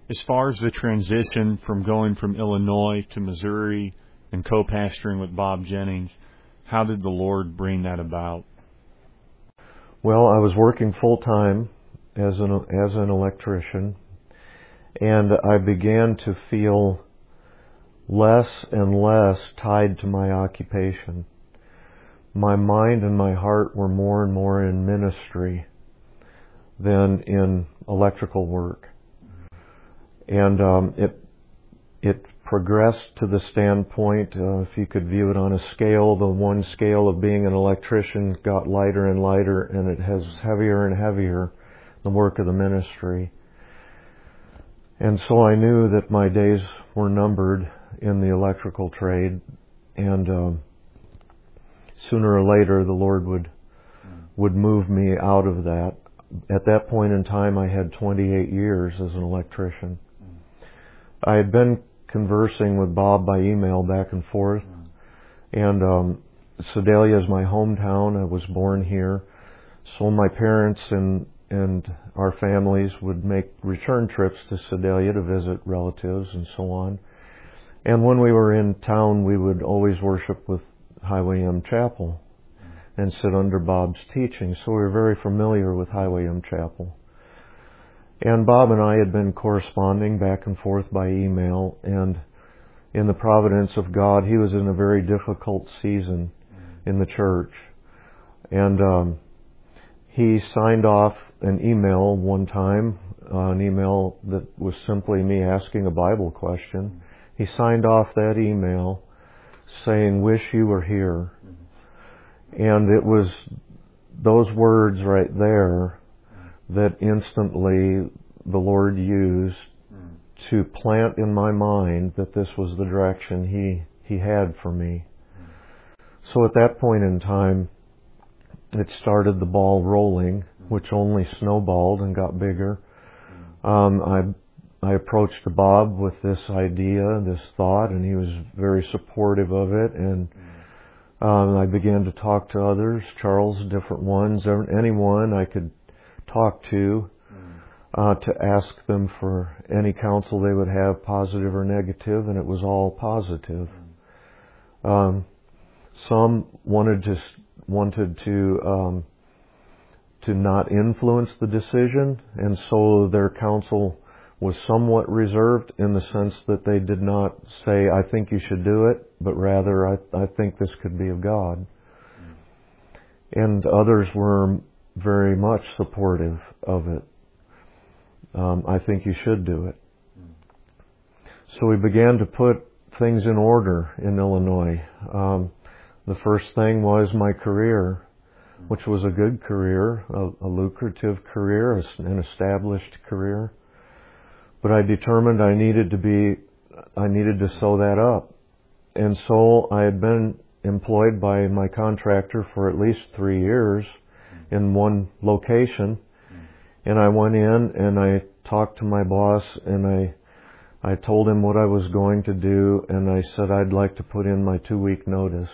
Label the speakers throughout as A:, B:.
A: As far as the transition from going from Illinois to Missouri and co-pastoring with Bob Jennings, how did the Lord bring that about?
B: Well, I was working full-time as an electrician, and I began to feel less and less tied to my occupation. My mind and my heart were more and more in ministry than in electrical work. And it progressed to the standpoint, if you could view it on a scale, the one scale of being an electrician got lighter and lighter, and it has heavier and heavier, the work of the ministry. And so I knew that my days were numbered in the electrical trade, and sooner or later the Lord would move me out of that. At that point in time, I had 28 years as an electrician. I had been conversing with Bob by email back and forth, and Sedalia is my hometown. I was born here, so my parents and our families would make return trips to Sedalia to visit relatives and so on. And when we were in town, we would always worship with Highway M Chapel and sit under Bob's teaching. So we were very familiar with Highway M Chapel. And Bob and I had been corresponding back and forth by email, and in the providence of God, he was in a very difficult season in the church. And he signed off an email one time, an email that was simply me asking a Bible question. He signed off that email saying, "Wish you were here." And it was those words right there that instantly the Lord used to plant in my mind that this was the direction He had for me. So at that point in time, it started the ball rolling, which only snowballed and got bigger. I approached Bob with this idea, this thought, and he was very supportive of it. And I began to talk to others, Charles, different ones, anyone I could talk to ask them for any counsel they would have, positive or negative, and it was all positive. Some wanted to not influence the decision, and so their counsel was somewhat reserved in the sense that they did not say, "I think you should do it," but rather, I think this could be of God. And others were very much supportive of it. "I think you should do it." So we began to put things in order in Illinois. The first thing was my career, which was a good career, a lucrative career, an established career. But I determined I needed to sew that up. And so I had been employed by my contractor for at least 3 years in one location. And I went in and I talked to my boss, and I told him what I was going to do, and I said I'd like to put in my 2-week notice.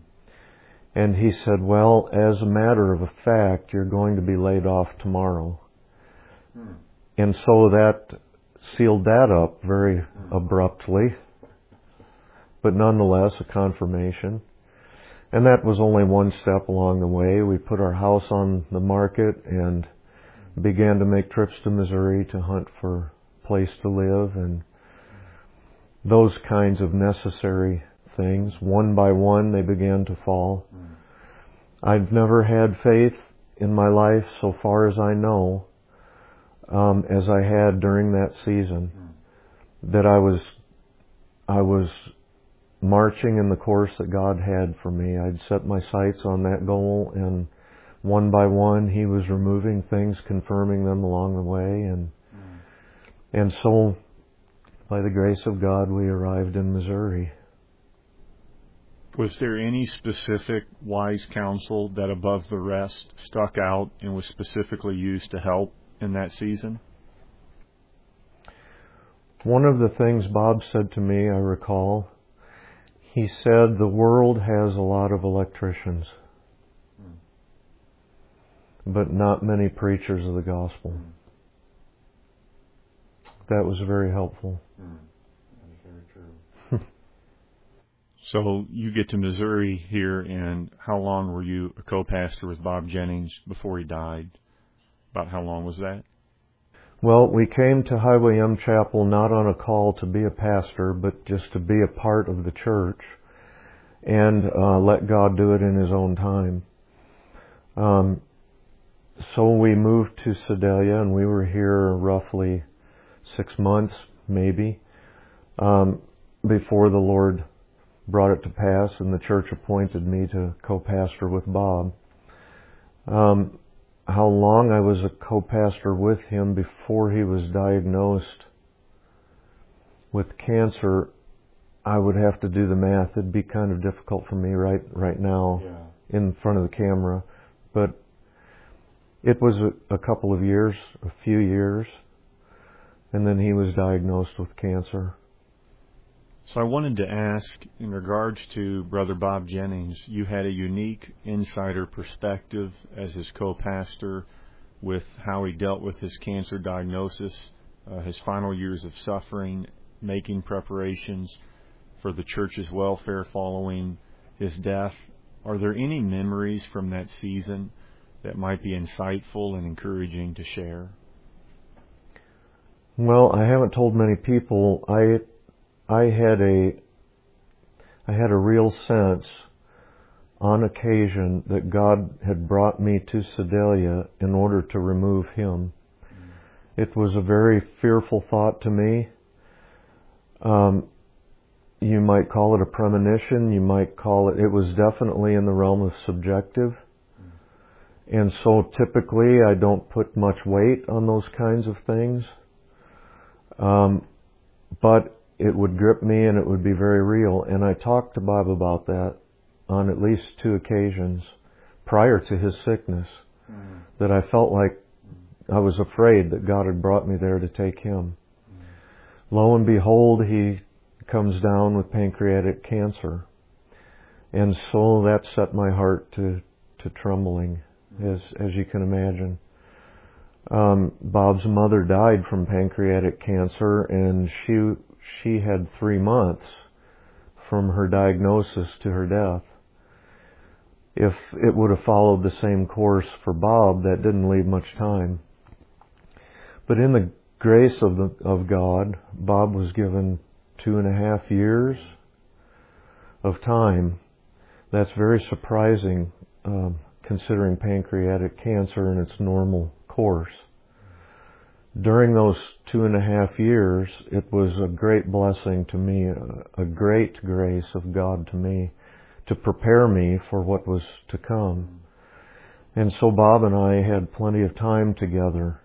B: And he said, "Well, as a matter of fact, you're going to be laid off tomorrow." And so that sealed that up very abruptly, but nonetheless a confirmation. And that was only one step along the way. We put our house on the market and began to make trips to Missouri to hunt for a place to live, and those kinds of necessary things. One by one, they began to fall. I've never had faith in my life, so far as I know, as I had during that season, that I was marching in the course that God had for me. I'd set my sights on that goal, and one by one, He was removing things, confirming them along the way, and so, by the grace of God, we arrived in Missouri.
A: Was there any specific wise counsel that above the rest stuck out and was specifically used to help in that season?
B: One of the things Bob said to me, I recall, he said, "The world has a lot of electricians, but not many preachers of the gospel." that was very helpful.
A: That is very true. So you get to Missouri here, and how long were you a co-pastor with Bob Jennings before he died? About how long was that?
B: Well, we came to Highway M Chapel not on a call to be a pastor, but just to be a part of the church and let God do it in His own time. So we moved to Sedalia, and we were here roughly 6 months, maybe, before the Lord brought it to pass, and the church appointed me to co-pastor with Bob. How long I was a co-pastor with him before he was diagnosed with cancer, I would have to do the math. It'd be kind of difficult for me right now in front of the camera. But it was a couple of years, a few years, and then he was diagnosed with cancer.
A: So I wanted to ask, in regards to Brother Bob Jennings, you had a unique insider perspective as his co-pastor with how he dealt with his cancer diagnosis, his final years of suffering, making preparations for the church's welfare following his death. Are there any memories from that season that might be insightful and encouraging to share?
B: Well, I haven't told many people. I had a real sense on occasion that God had brought me to Sedalia in order to remove him. It was a very fearful thought to me. You might call it a premonition. You might call it was definitely in the realm of subjective. And so typically I don't put much weight on those kinds of things. But it would grip me and it would be very real. And I talked to Bob about that on at least 2 occasions prior to his sickness, that I felt like I was afraid that God had brought me there to take him. Lo and behold, he comes down with pancreatic cancer. And so that set my heart to trembling, as you can imagine. Bob's mother died from pancreatic cancer, and she had 3 months from her diagnosis to her death. If it would have followed the same course for Bob, that didn't leave much time. But in the grace of God, Bob was given 2.5 years of time. That's very surprising, considering pancreatic cancer in its normal course. During those 2.5 years, it was a great blessing to me, a great grace of God to me, to prepare me for what was to come. And so Bob and I had plenty of time together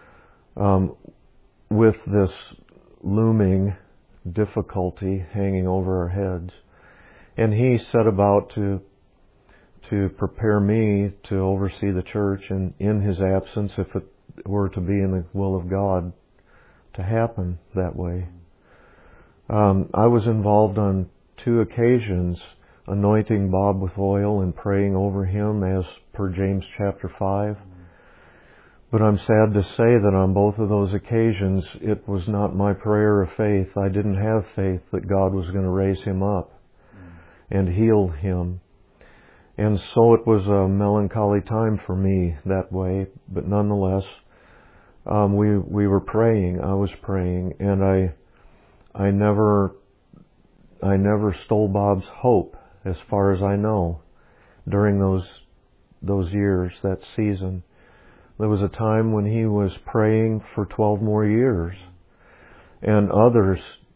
B: with this looming difficulty hanging over our heads. And he set about to prepare me to oversee the church, and in his absence, if it were to be in the will of God to happen that way. I was involved on 2 occasions anointing Bob with oil and praying over him as per James chapter 5. But I'm sad to say that on both of those occasions, it was not my prayer of faith. I didn't have faith that God was going to raise him up and heal him. And so it was a melancholy time for me that way. But nonetheless, we were praying. I was praying, and I never stole Bob's hope, as far as I know, during those years, that season. There was a time when he was praying for 12 more years, and others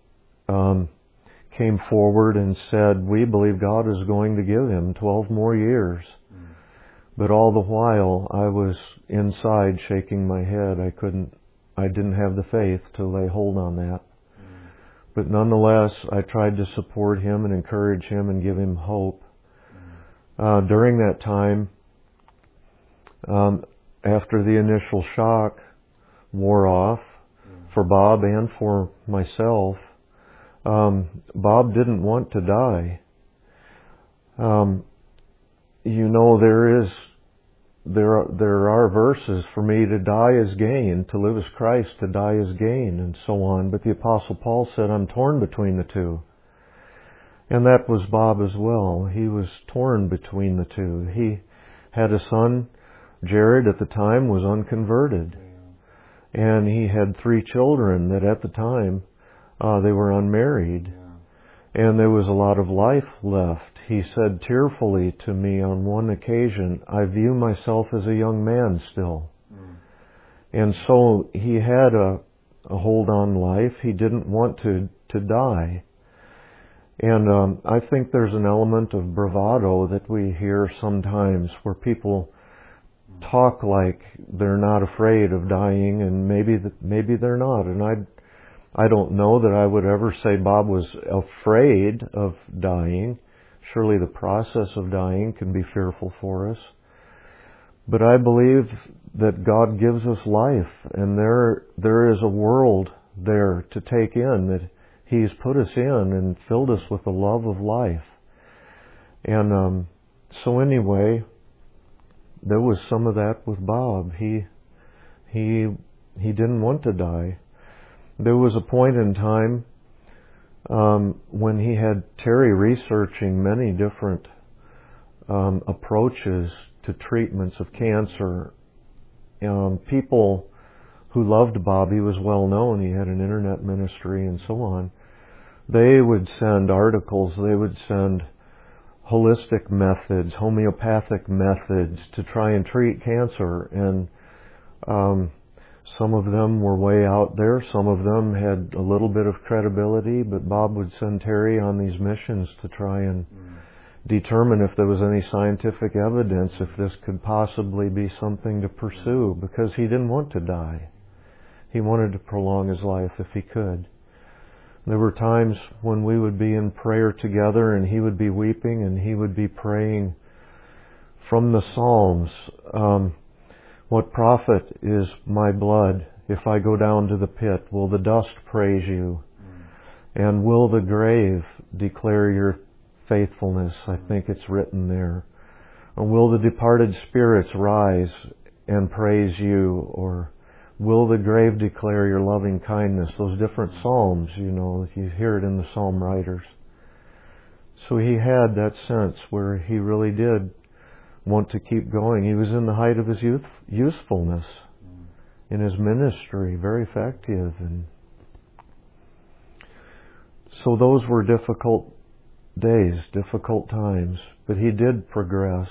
B: came forward and said, we believe God is going to give him 12 more years. But all the while, I was inside shaking my head. I didn't have the faith to lay hold on that. But nonetheless, I tried to support him and encourage him and give him hope. During that time, after the initial shock wore off for Bob and for myself, Bob didn't want to die. There is there are verses, for me to die is gain, to live is Christ, to die is gain, and so on. But the Apostle Paul said, I'm torn between the two. And that was Bob as well. He was torn between the two. He had a son, Jared, at the time was unconverted. And he had 3 children that at the time, they were unmarried. And there was a lot of life left. He said tearfully to me on one occasion, I view myself as a young man still. And so he had a hold on life. He didn't want to die. And I think there's an element of bravado that we hear sometimes where people talk like they're not afraid of dying, and maybe they're not. And I don't know that I would ever say Bob was afraid of dying. Surely the process of dying can be fearful for us. But I believe that God gives us life, and there is a world there to take in that He's put us in and filled us with the love of life. And so anyway, there was some of that with Bob. He didn't want to die. There was a point in time when he had Terry researching many different approaches to treatments of cancer. People who loved Bob, he was well known, he had an internet ministry and so on, they would send articles, they would send holistic methods, homeopathic methods to try and treat cancer. And some of them were way out there, some of them had a little bit of credibility, but Bob would send Terry on these missions to try and determine if there was any scientific evidence, if this could possibly be something to pursue, because he didn't want to die. He wanted to prolong his life if he could. There were times when we would be in prayer together and he would be weeping and he would be praying from the Psalms. What profit is my blood if I go down to the pit? Will the dust praise you? And will the grave declare your faithfulness? I think it's written there. Or will the departed spirits rise and praise you? Or will the grave declare your loving kindness? Those different psalms, you hear it in the psalm writers. So he had that sense where he really did want to keep going. He was in the height of his usefulness in his ministry, very effective. And so those were difficult days, difficult times, but he did progress.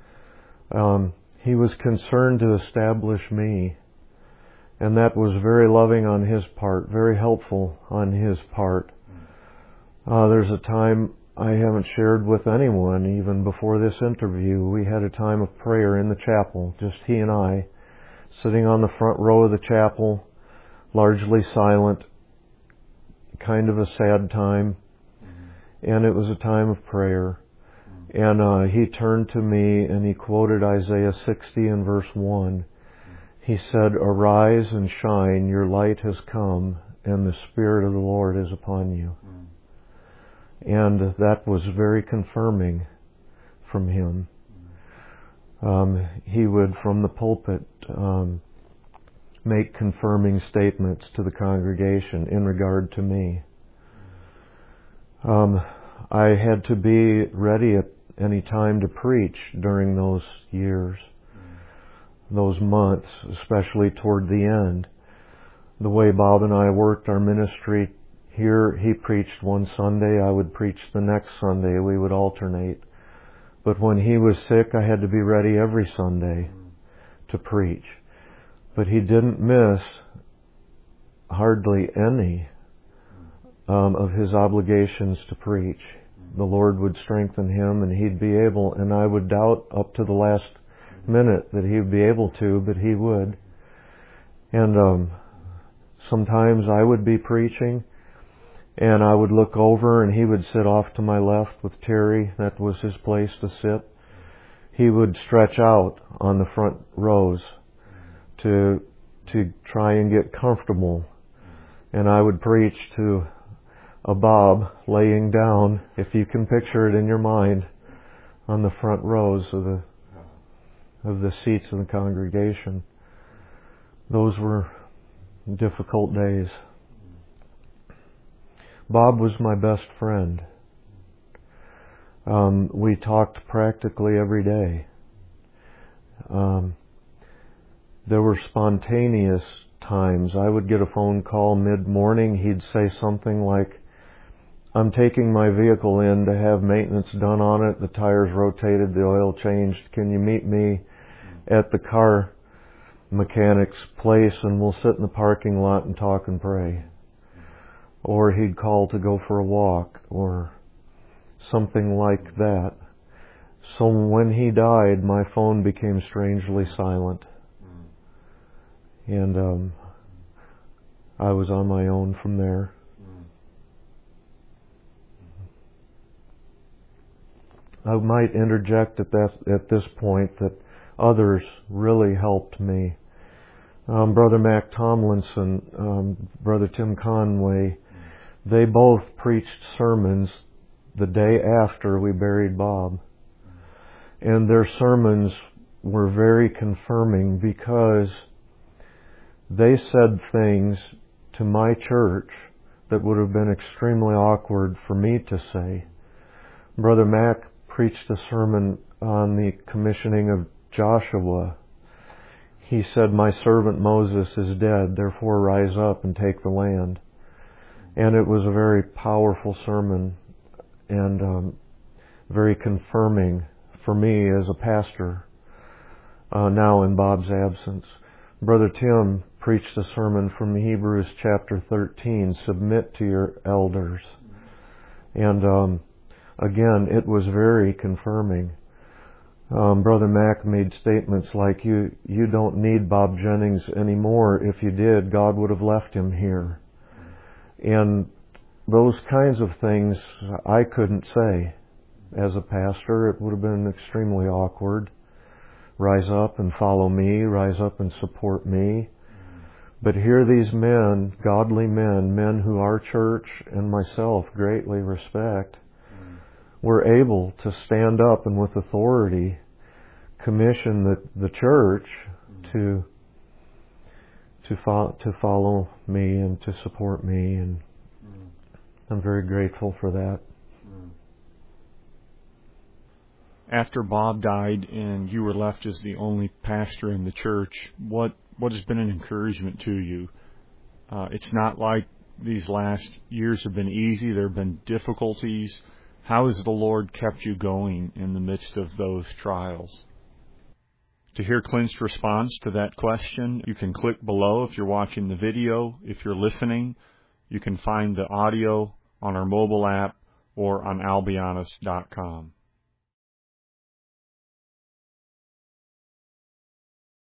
B: He was concerned to establish me. And that was very loving on his part, very helpful on his part. There's a time I haven't shared with anyone, even before this interview. We had a time of prayer in the chapel, just he and I, sitting on the front row of the chapel, largely silent, kind of a sad time. And it was a time of prayer. And he turned to me and he quoted Isaiah 60 and verse 1. He said, arise and shine, your light has come, and the Spirit of the Lord is upon you. And that was very confirming from him. He would, from the pulpit, make confirming statements to the congregation in regard to me. I had to be ready at any time to preach during those years. Those months, especially toward the end. The way Bob and I worked our ministry here, he preached one Sunday, I would preach the next Sunday, we would alternate. But when he was sick, I had to be ready every Sunday to preach. But he didn't miss hardly any of his obligations to preach. The Lord would strengthen him and he'd be able, and I would doubt up to the last minute that he would be able to, but he would. And sometimes I would be preaching and I would look over and he would sit off to my left with Terry. That was his place to sit. He would stretch out on the front rows to try and get comfortable. And I would preach to a Bob laying down, if you can picture it in your mind, on the front rows of of the seats in the congregation. Those were difficult days. Bob was my best friend. We talked practically every day. There were spontaneous times. I would get a phone call mid-morning. He'd say something like, "I'm taking my vehicle in to have maintenance done on it. The tires rotated, the oil changed. Can you meet me at the car mechanic's place and we'll sit in the parking lot and talk and pray?" Or he'd call to go for a walk or something like that. So when he died, my phone became strangely silent. And I was on my own from there. I might interject at this point that others really helped me. Brother Mac Tomlinson, Brother Tim Conway, they both preached sermons the day after we buried Bob. And their sermons were very confirming because they said things to my church that would have been extremely awkward for me to say. Brother Mac preached a sermon on the commissioning of Joshua. He said, "My servant Moses is dead, therefore rise up and take the land." And it was a very powerful sermon and very confirming for me as a pastor now in Bob's absence. Brother Tim preached a sermon from Hebrews chapter 13, "Submit to your elders." And again, it was very confirming. Brother Mac made statements like, you don't need Bob Jennings anymore. If you did, God would have left him here. And those kinds of things I couldn't say as a pastor. It would have been extremely awkward. Rise up and follow me, rise up and support me. But here these men, godly men who our church and myself greatly respect, were able to stand up and with authority commission the church to follow me and to support me, and I'm very grateful for that.
A: After Bob died and you were left as the only pastor in the church, what has been an encouragement to you? It's not like these last years have been easy. There have been difficulties. How has the Lord kept you going in the midst of those trials? To hear Clint's response to that question, you can click below if you're watching the video. If you're listening, you can find the audio on our mobile app or on albianus.com.